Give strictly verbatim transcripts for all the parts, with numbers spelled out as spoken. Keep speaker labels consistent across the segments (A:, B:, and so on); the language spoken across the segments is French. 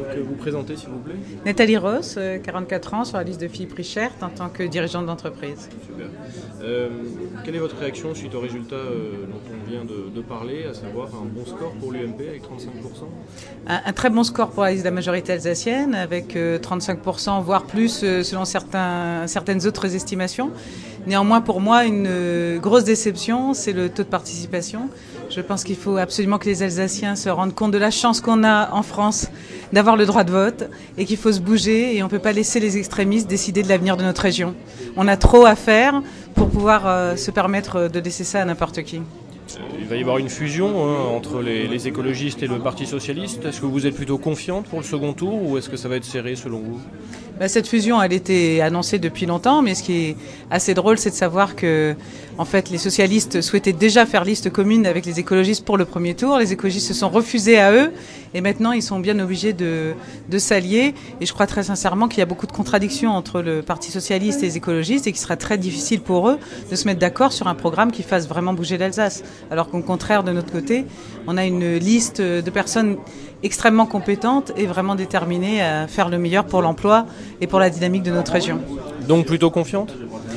A: que vous présenter, s'il vous plaît.
B: Nathalie Ross, quarante-quatre ans, sur la liste de filles Prichert en tant que dirigeante d'entreprise.
A: Super. Euh, quelle est votre réaction suite au résultat euh, dont on vient de, de parler, à savoir un bon score pour l'U M P avec trente-cinq pour cent?
B: un, un très bon score pour la liste de la majorité alsacienne, avec euh, trente-cinq pour cent, voire plus euh, selon certains, certaines autres estimations. Néanmoins, pour moi, une euh, grosse déception, c'est le taux de participation. Je pense qu'il faut absolument que les Alsaciens se rendent compte de la chance qu'on a en France d'avoir le droit de vote et qu'il faut se bouger et on ne peut pas laisser les extrémistes décider de l'avenir de notre région. On a trop à faire pour pouvoir euh, se permettre de laisser ça à n'importe qui.
A: Il va y avoir une fusion hein, entre les, les écologistes et le Parti socialiste. Est-ce que vous êtes plutôt confiante pour le second tour ou est-ce que ça va être serré selon vous?
B: Bah, cette fusion, elle était annoncée depuis longtemps, mais ce qui est assez drôle, c'est de savoir que, en fait, les socialistes souhaitaient déjà faire liste commune avec les écologistes pour le premier tour. Les écologistes se sont refusés à eux, et maintenant, ils sont bien obligés de, de s'allier. Et je crois très sincèrement qu'il y a beaucoup de contradictions entre le Parti socialiste et les écologistes, et qu'il sera très difficile pour eux de se mettre d'accord sur un programme qui fasse vraiment bouger l'Alsace. Alors qu'au contraire, de notre côté, on a une liste de personnes extrêmement compétentes et vraiment déterminées à faire le meilleur pour l'emploi et pour la dynamique de notre région.
A: Donc plutôt confiante?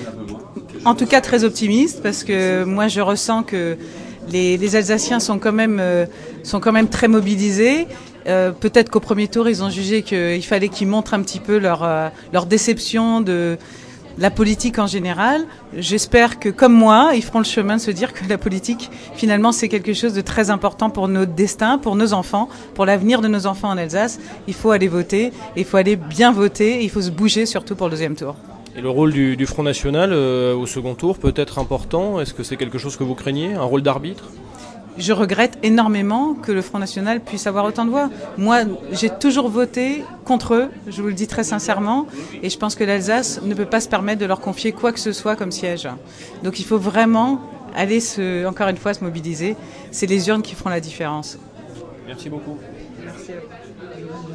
B: En tout cas très optimiste, parce que moi je ressens que les, les Alsaciens sont quand même, euh, sont quand même très mobilisés. Euh, peut-être qu'au premier tour ils ont jugé qu'il fallait qu'ils montrent un petit peu leur, euh, leur déception de la politique en général. J'espère que, comme moi, ils feront le chemin de se dire que la politique, finalement, c'est quelque chose de très important pour notre destin, pour nos enfants, pour l'avenir de nos enfants en Alsace. Il faut aller voter, il faut aller bien voter, et il faut se bouger, surtout pour le deuxième tour.
A: Et le rôle du, du Front National euh, au second tour peut être important. Est-ce que c'est quelque chose que vous craignez, un rôle d'arbitre?
B: Je regrette énormément que le Front National puisse avoir autant de voix. Moi, j'ai toujours voté contre eux, je vous le dis très sincèrement, et je pense que l'Alsace ne peut pas se permettre de leur confier quoi que ce soit comme siège. Donc il faut vraiment aller, se, encore une fois, se mobiliser. C'est les urnes qui feront la différence.
A: Merci beaucoup.
B: Merci à vous.